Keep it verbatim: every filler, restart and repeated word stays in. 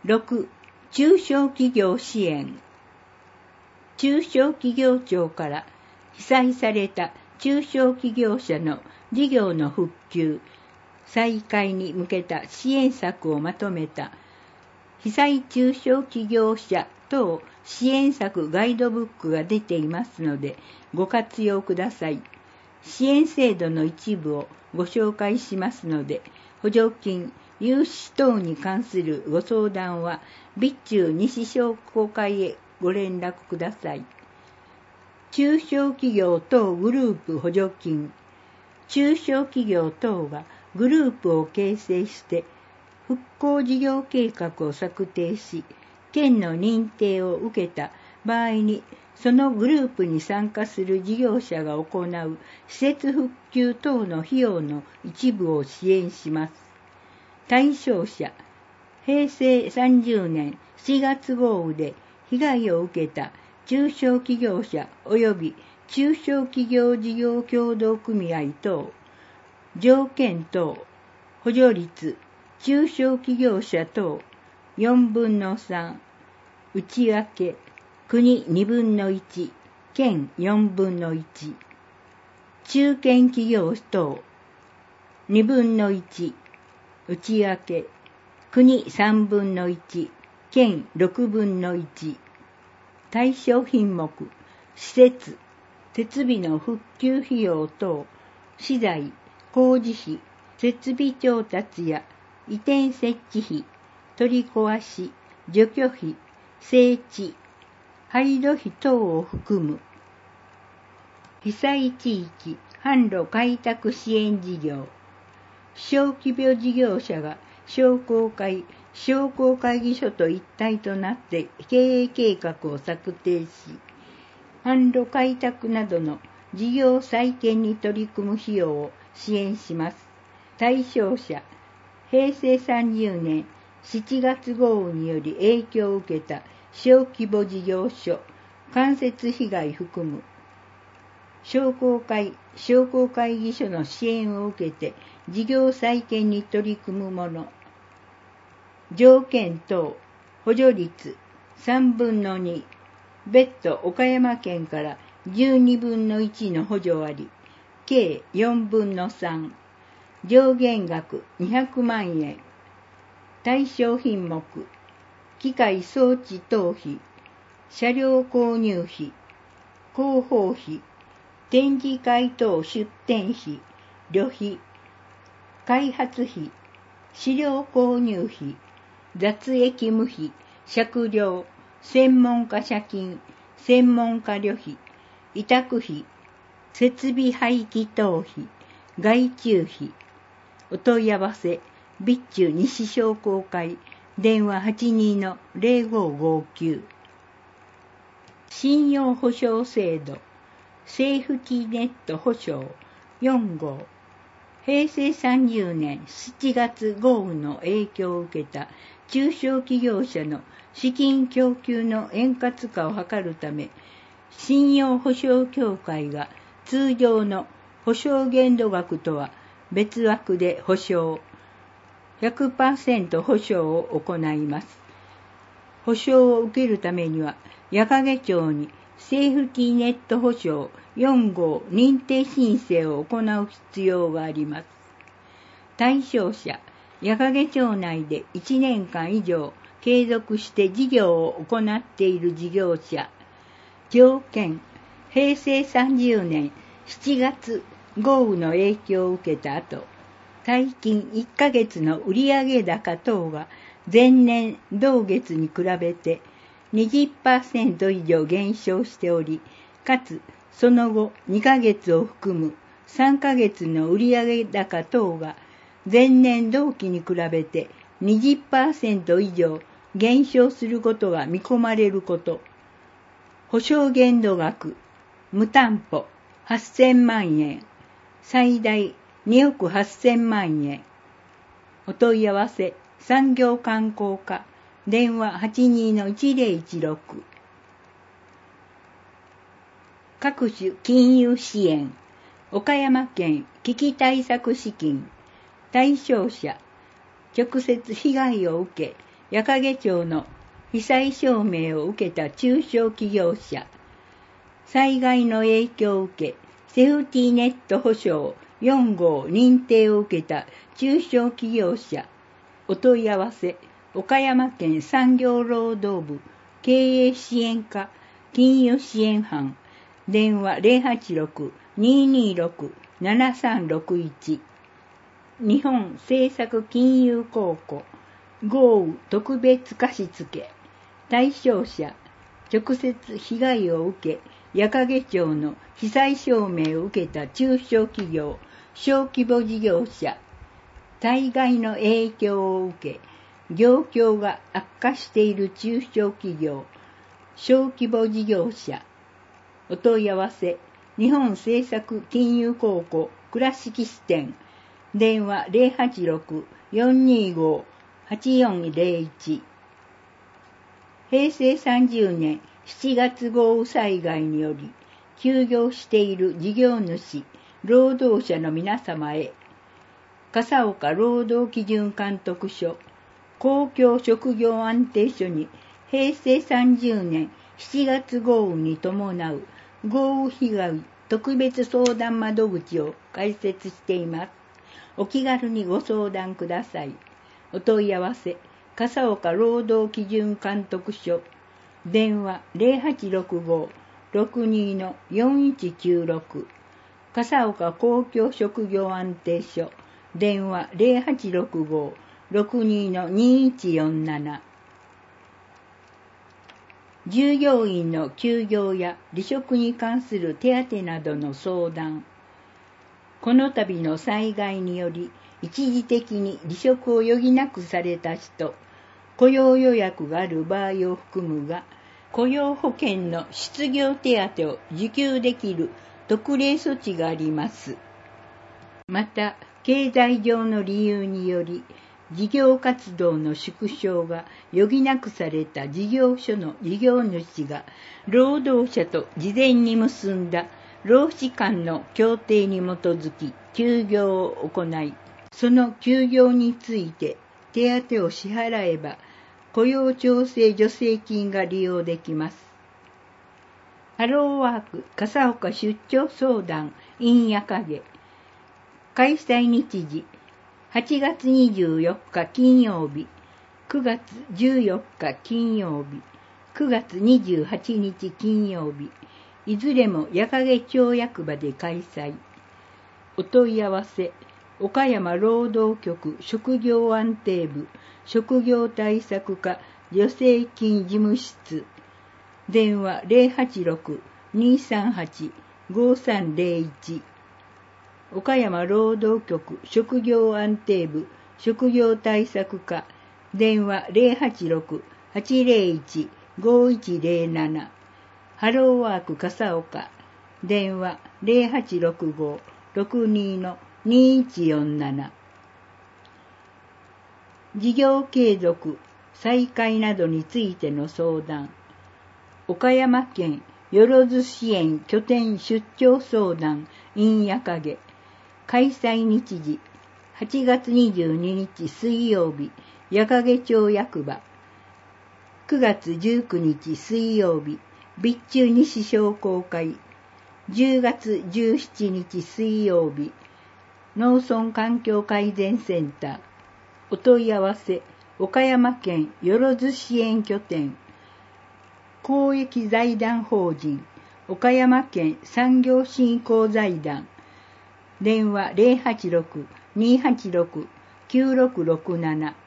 ろく. 中小企業支援。中小企業庁から被災された中小企業者の事業の復旧、再開に向けた支援策をまとめた被災中小企業者等支援策ガイドブックが出ていますのでご活用ください。支援制度の一部をご紹介しますので、補助金、融資等に関するご相談は備中西商工会へご連絡ください。中小企業等グループ補助金。中小企業等がグループを形成して復興事業計画を策定し、県の認定を受けた場合に、そのグループに参加する事業者が行う施設復旧等の費用の一部を支援します。対象者、平成さんじゅうねんしがつ豪雨で被害を受けた中小企業者及び中小企業事業協同組合等、条件等、補助率、中小企業者等よんぶんのさん、内訳、国にぶんのいち、県よんぶんのいち、中堅企業等にぶんのいち、内訳、国さんぶんのいち、県ろくぶんのいち、対象品目、施設、設備の復旧費用等、資材、工事費、設備調達や移転設置費、取り壊し、除去費、整地、廃炉費等を含む。被災地域販路開拓支援事業。小規模事業者が商工会、商工会議所と一体となって経営計画を策定し、販路開拓などの事業再建に取り組む費用を支援します。対象者、平成さんじゅうねんしちがつ豪雨により影響を受けた小規模事業所、間接被害含む。商工会、商工会議所の支援を受けて事業再建に取り組むもの。条件等、補助率さんぶんのに、別途岡山県からじゅうにぶんのいちの補助あり、計よんぶんのさん、上限額にひゃくまんえん。対象品目、機械装置等費、車両購入費、広報費、展示会等出展費、旅費、開発費、資料購入費、雑役務費、借料、専門家借金、専門家旅費、委託費、設備廃棄等費、外注費。お問い合わせ、備中西商工会、電話 はちにーのぜろごごきゅう。信用保証制度、セーフティーネット保証よん号。平成さんじゅうねんしちがつ豪雨の影響を受けた中小企業者の資金供給の円滑化を図るため、信用保証協会が通常の保証限度額とは別枠で保証、ひゃくパーセント 保証を行います。保証を受けるためには、矢掛町にセーフティーネット保証よん号認定申請を行う必要があります。対象者、矢掛町内でいちねんかん以上継続して事業を行っている事業者。条件、平成さんじゅうねんしちがつ豪雨の影響を受けた後、最近いっかげつの売上高等が前年同月に比べて にじゅっパーセント 以上減少しており、かつその後にかげつを含むさんかげつの売上高等が前年同期に比べて にじゅっパーセント 以上減少することが見込まれること。保証限度額、無担保はっせんまんえん、最大におくはっせんまんえん。お問い合わせ、産業観光課、電話 はちにーのいちぜろいちろく。各種金融支援、岡山県危機対策資金、対象者、直接被害を受け、 矢掛町の被災証明を受けた中小企業者、災害の影響を受け、セーフティーネット保証よん号認定を受けた中小企業者、お問い合わせ、岡山県産業労働部経営支援課金融支援班、電話 ゼロはちろく にーにーろく ななさんろくいち、日本政策金融公庫豪雨特別貸付対象者、直接被害を受け、矢掛町の被災証明を受けた中小企業、小規模事業者、災害の影響を受け、業況が悪化している中小企業、小規模事業者、お問い合わせ、日本政策金融公庫倉敷支店、電話 ゼロはちろく よんにーご はちよんゼロいち。へいせいさんじゅうねんしちがつ豪雨災害により休業している事業主、労働者の皆様へ、笠岡労働基準監督署、公共職業安定所にへいせいさんじゅうねんしちがつ豪雨に伴う豪雨被害特別相談窓口を開設しています。お気軽にご相談ください。お問い合わせ、笠岡労働基準監督署、電話 ゼロはちろくご ろくにーのよんいちきゅうろく、笠岡公共職業安定所、電話 ゼロはちろくご ろくにーのにいちよんなな。従業員の休業や離職に関する手当などの相談。この度の災害により一時的に離職を余儀なくされた人、雇用予約がある場合を含むが、雇用保険の失業手当を受給できる特例措置があります。また、経済上の理由により、事業活動の縮小が余儀なくされた事業所の事業主が、労働者と事前に結んだ労使間の協定に基づき休業を行い、その休業について手当を支払えば、雇用調整助成金が利用できます。ハローワーク笠岡出張相談 in 矢掛、開催日時、はちがつにじゅうよっか金曜日、くがつじゅうよっか金曜日、くがつにじゅうはちにち金曜日、いずれも矢掛町役場で開催。お問い合わせ、岡山労働局職業安定部職業対策課助成金事務室、電話 ゼロはちろく にーさんはち ごさんゼロいち、岡山労働局職業安定部職業対策課、電話 ゼロはちろく はちゼロいち ごいちゼロなな、ハローワーク笠岡、電話 ゼロはちろくご ろくにーのにいちよんなな。事業継続、再開などについての相談。岡山県よろず支援拠点出張相談 in 矢掛、開催日時、はちがつにじゅうににち水曜日、矢掛町役場。くがつじゅうくにち水曜日、備中西商工会。じゅうがつじゅうしちにち水曜日、農村環境改善センター。お問い合わせ、岡山県よろず支援拠点。公益財団法人、岡山県産業振興財団。電話 ゼロはちろく にーはちろく きゅうろくろくなな。